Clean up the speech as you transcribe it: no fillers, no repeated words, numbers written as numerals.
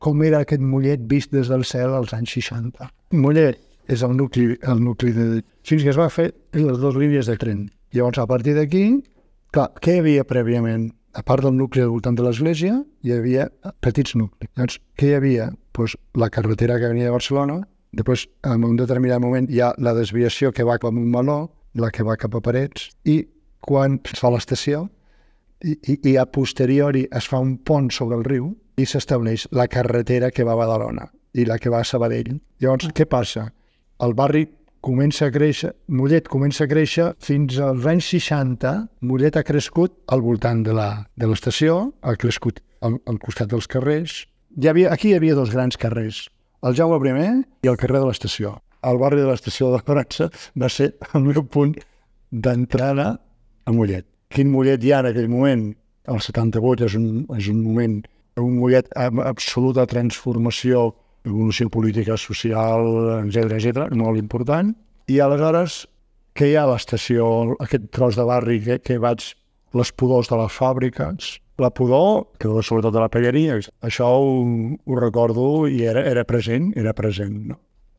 com era aquest Mollet vist des del cel als anys 60. Mollet és el nucli de... Fins que es va fer les 2 línies de tren. Llavors, a partir d'aquí, clar, què hi havia prèviament? A part del nucli al voltant de l'església, hi havia petits nuclis. Llavors, què hi havia? Pues la carretera que venia de Barcelona, després, en un determinat moment, hi ha la desviació que va cap a Montmeló, la que va cap a Parets, i quan es fa l'estació, i a posteriori es fa un pont sobre el riu i s'estableix la carretera que va a Badalona i la que va a Sabadell. Llavors, què passa? El barri comença a créixer, Mollet comença a créixer fins als anys 60. Mollet ha crescut al voltant de l'estació, ha crescut al costat dels carrers. Aquí hi havia 2 grans carrers, el Jaume I i el carrer de l'estació. El barri de l'estació de la França va ser el meu punt d'entrada a Mollet. Quin Mollet hi ha en aquell moment? El 78 és un moment, un Mollet amb absoluta transformació, evolució política, social, etc., molt important. I aleshores, què hi ha a l'estació, aquest tros de barri que vaig, les pudors de les fàbriques, la pudor, que sobretot de la pelleria, això ho recordo i era present, no?